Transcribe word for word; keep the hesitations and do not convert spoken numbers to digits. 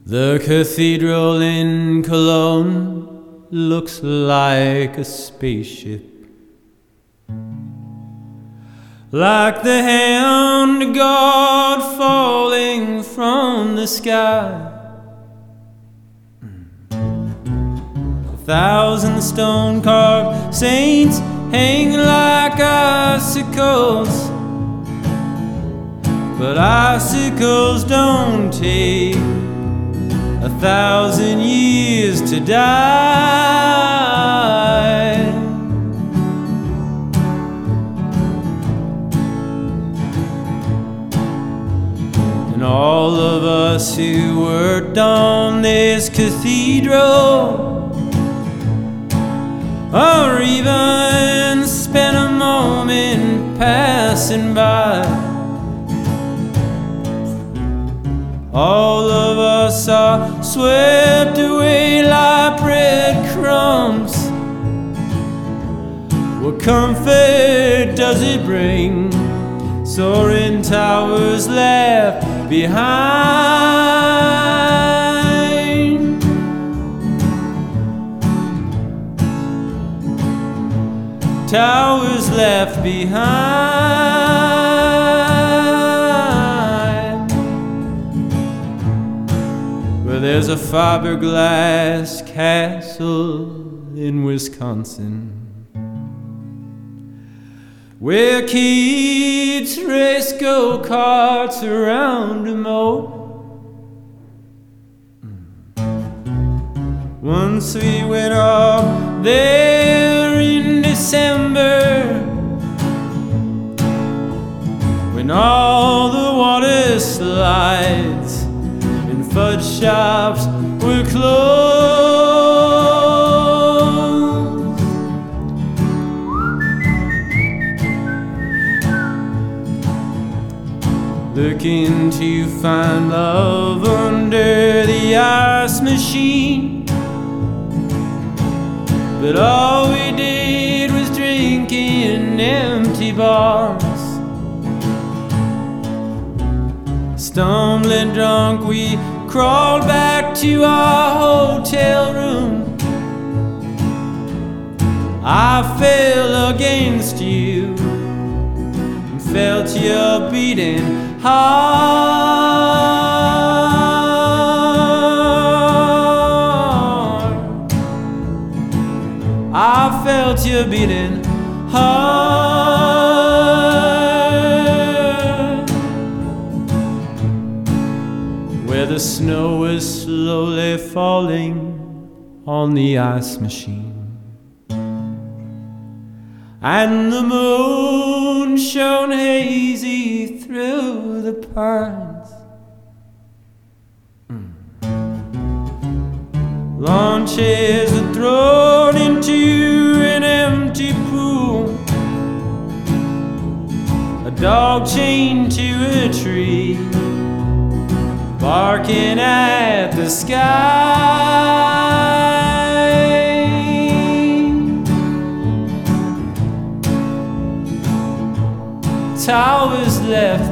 The cathedral in Cologne looks like a spaceship, like the hand of God falling from the sky. A thousand stone-carved saints hang like icicles, but icicles don't take a thousand years to die. And all of us who worked on this cathedral, or even spent a moment passing by, all of us are swept away like breadcrumbs. What comfort does it bring? Soaring towers left behind. Towers left behind. There's a fiberglass castle in Wisconsin where kids race go-karts around a moat. Once we went off there in December, when all the water slides fudge shops were closed. Looking to find love under the ice machine, but all we did was drink in empty bars. Stumbling drunk, we crawled back to our hotel room. I fell against you and felt your beating heart. I felt your beating heart. Where the snow was slowly falling on the ice machine, and the moon shone hazy through the pines. Mm. Lawn chairs are thrown into an empty pool, a dog chained to a tree, barking at the sky. Towers left